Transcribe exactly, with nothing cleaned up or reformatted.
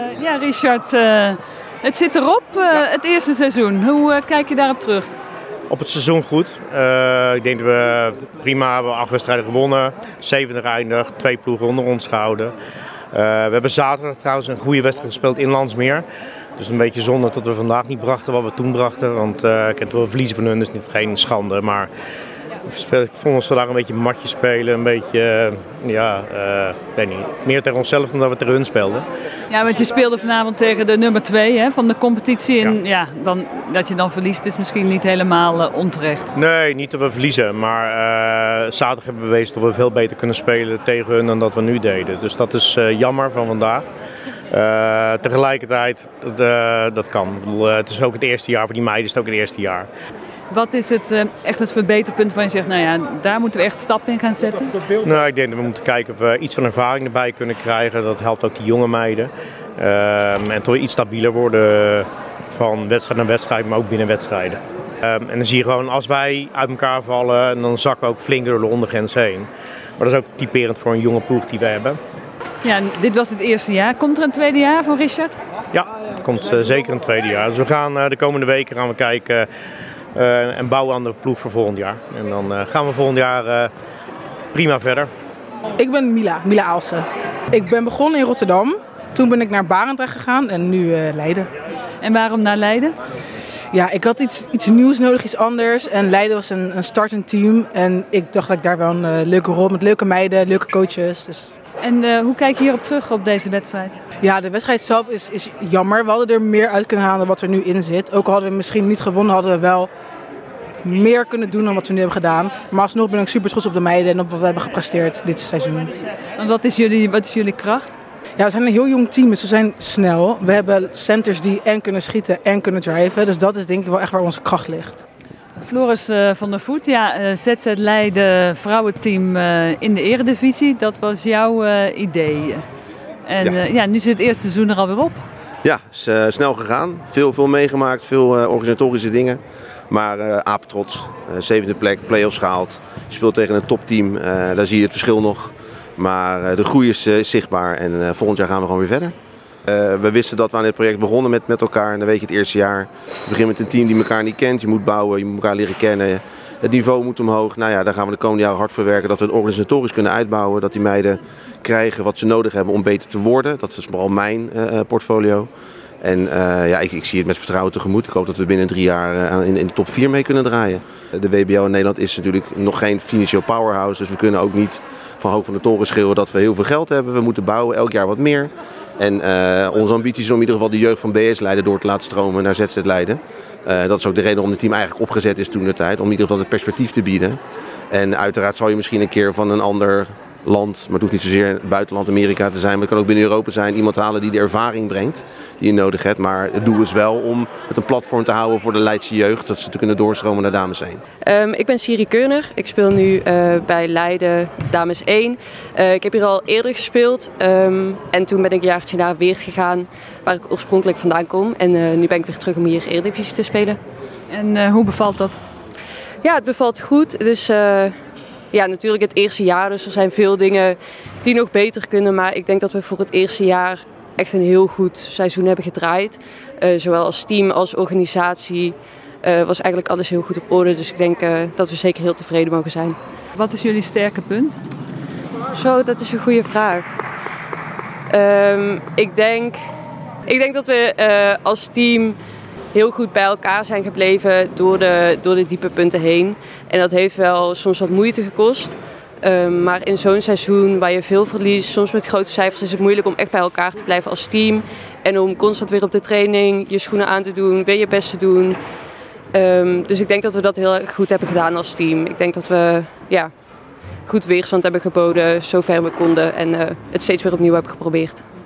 Uh, ja, Richard, uh, het zit erop, uh, ja. Het eerste seizoen. Hoe uh, kijk je daarop terug? Op het seizoen goed. Uh, ik denk dat we prima hebben acht wedstrijden gewonnen, zevende geëindigd, twee ploegen onder ons gehouden. Uh, we hebben zaterdag trouwens een goede wedstrijd gespeeld in Landsmeer. Dus een beetje zonde dat we vandaag niet brachten wat we toen brachten. Want uh, ik heb wel verliezen van hun, dus niet geen schande. Maar ik vond ons vandaag een beetje matje spelen. Een beetje, uh, ja, uh, ik weet niet, meer tegen onszelf dan dat we tegen hun speelden. Ja, want je speelde vanavond tegen de nummer twee hè, van de competitie. En ja. Ja, dan, dat je dan verliest is misschien niet helemaal uh, onterecht. Nee, niet dat we verliezen. Maar uh, zaterdag hebben we bewezen dat we veel beter kunnen spelen tegen hun dan dat we nu deden. Dus dat is uh, jammer van vandaag. Uh, tegelijkertijd, uh, dat kan. Ik bedoel, uh, het is ook het eerste jaar, voor die meiden is het ook het eerste jaar. Wat is het, uh, echt het verbeterpunt van je zegt, nou ja, daar moeten we echt stappen in gaan zetten? Nou, ik denk dat we moeten kijken of we iets van ervaring erbij kunnen krijgen. Dat helpt ook die jonge meiden. Uh, en toch iets stabieler worden van wedstrijd naar wedstrijd, maar ook binnen wedstrijden. Uh, en dan zie je gewoon, als wij uit elkaar vallen, dan zakken we ook flink door de ondergrens heen. Maar dat is ook typerend voor een jonge ploeg die we hebben. Ja, dit was het eerste jaar. Komt er een tweede jaar voor Richard? Ja, er komt uh, zeker een tweede jaar. Dus we gaan uh, de komende weken gaan we kijken uh, en bouwen aan de ploeg voor volgend jaar. En dan uh, gaan we volgend jaar uh, prima verder. Ik ben Mila, Mila Aalsen. Ik ben begonnen in Rotterdam. Toen ben ik naar Barendrecht gegaan en nu uh, Leiden. En waarom naar Leiden? Ja, ik had iets, iets nieuws nodig, iets anders. En Leiden was een, een startend team. En ik dacht dat ik daar wel een uh, leuke rol met leuke meiden, leuke coaches. Dus... En uh, hoe kijk je hierop terug op deze wedstrijd? Ja, de wedstrijd zelf is, is jammer. We hadden er meer uit kunnen halen dan wat er nu in zit. Ook al hadden we misschien niet gewonnen, hadden we wel meer kunnen doen dan wat we nu hebben gedaan. Maar alsnog ben ik super trots op de meiden en op wat we hebben gepresteerd dit seizoen. En wat is jullie, wat is jullie kracht? Ja, we zijn een heel jong team, dus we zijn snel. We hebben centers die en kunnen schieten en kunnen driven. Dus dat is denk ik wel echt waar onze kracht ligt. Floris uh, van der Voet, ja, uh, Z Z Leiden vrouwenteam uh, in de eredivisie. Dat was jouw uh, idee. En ja. Uh, ja, nu zit het eerste seizoen er alweer op. Ja, het is uh, snel gegaan. Veel, veel meegemaakt, veel uh, organisatorische dingen. Maar uh, apetrots, uh, zevende plek, play-offs gehaald. Je speelt tegen een topteam, uh, daar zie je het verschil nog. Maar uh, de groei is, uh, is zichtbaar en uh, volgend jaar gaan we gewoon weer verder. Uh, we wisten dat we aan dit project begonnen met, met elkaar en dan weet je het eerste jaar. Je begint met een team die elkaar niet kent, je moet bouwen, je moet elkaar leren kennen. Het niveau moet omhoog. Nou ja, daar gaan we de komende jaren hard voor werken dat we het organisatorisch kunnen uitbouwen. Dat die meiden krijgen wat ze nodig hebben om beter te worden. Dat is vooral mijn uh, portfolio. En uh, ja, ik, ik zie het met vertrouwen tegemoet. Ik hoop dat we binnen drie jaar uh, in, in de top vier mee kunnen draaien. De W B O in Nederland is natuurlijk nog geen financieel powerhouse. Dus we kunnen ook niet van hoog van de toren schreeuwen dat we heel veel geld hebben. We moeten bouwen, elk jaar wat meer. En uh, onze ambitie is om in ieder geval de jeugd van B S Leiden door te laten stromen naar Z Z Leiden. Uh, dat is ook de reden waarom het team eigenlijk opgezet is toen de tijd. Om in ieder geval het perspectief te bieden. En uiteraard zal je misschien een keer van een ander land, maar het hoeft niet zozeer buitenland Amerika te zijn. Maar het kan ook binnen Europa zijn. Iemand halen die de ervaring brengt die je nodig hebt. Maar het doel is wel om het een platform te houden voor de Leidse jeugd. Dat ze te kunnen doorstromen naar dames één. Um, ik ben Siri Keuner. Ik speel nu uh, bij Leiden dames één. Uh, ik heb hier al eerder gespeeld. Um, en toen ben ik een jaartje naar Weert gegaan. Waar ik oorspronkelijk vandaan kom. En uh, nu ben ik weer terug om hier Eredivisie te spelen. En uh, hoe bevalt dat? Ja, het bevalt goed. Het is... Uh, Ja, natuurlijk het eerste jaar, dus er zijn veel dingen die nog beter kunnen. Maar ik denk dat we voor het eerste jaar echt een heel goed seizoen hebben gedraaid. Uh, zowel als team als organisatie uh, was eigenlijk alles heel goed op orde. Dus ik denk uh, dat we zeker heel tevreden mogen zijn. Wat is jullie sterke punt? Zo, dat is een goede vraag. Um, ik, denk, ik denk dat we uh, als team heel goed bij elkaar zijn gebleven door de, door de diepe punten heen. En dat heeft wel soms wat moeite gekost. Um, maar in zo'n seizoen waar je veel verliest, soms met grote cijfers, is het moeilijk om echt bij elkaar te blijven als team. En om constant weer op de training je schoenen aan te doen, weer je best te doen. Um, dus ik denk dat we dat heel erg goed hebben gedaan als team. Ik denk dat we ja, goed weerstand hebben geboden, zover we konden. En uh, het steeds weer opnieuw hebben geprobeerd.